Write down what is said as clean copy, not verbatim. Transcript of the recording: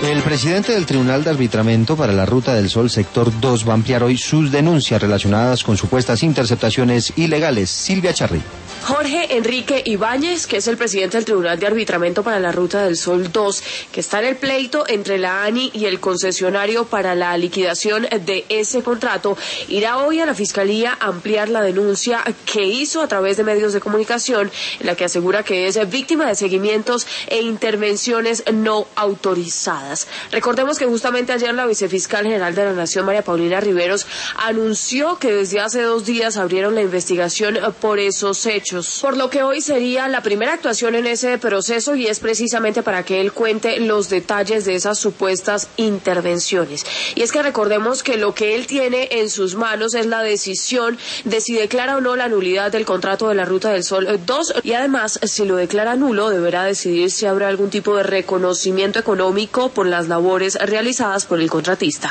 El presidente del Tribunal de Arbitramiento para la Ruta del Sol Sector 2 va a ampliar hoy sus denuncias relacionadas con supuestas interceptaciones ilegales. Silvia Charri. Jorge Enrique Ibáñez, que es el presidente del Tribunal de Arbitramiento para la Ruta del Sol 2, que está en el pleito entre la ANI y el concesionario para la liquidación de ese contrato, irá hoy a la Fiscalía a ampliar la denuncia que hizo a través de medios de comunicación, en la que asegura que es víctima de seguimientos e intervenciones no autorizadas. Recordemos que justamente ayer la vicefiscal general de la Nación, María Paulina Riveros, anunció que desde hace 2 días abrieron la investigación por esos hechos, por lo que hoy sería la primera actuación en ese proceso y es precisamente para que él cuente los detalles de esas supuestas intervenciones. Y es que recordemos que lo que él tiene en sus manos es la decisión de si declara o no la nulidad del contrato de la Ruta del Sol 2 y además, si lo declara nulo, deberá decidir si habrá algún tipo de reconocimiento económico por las labores realizadas por el contratista.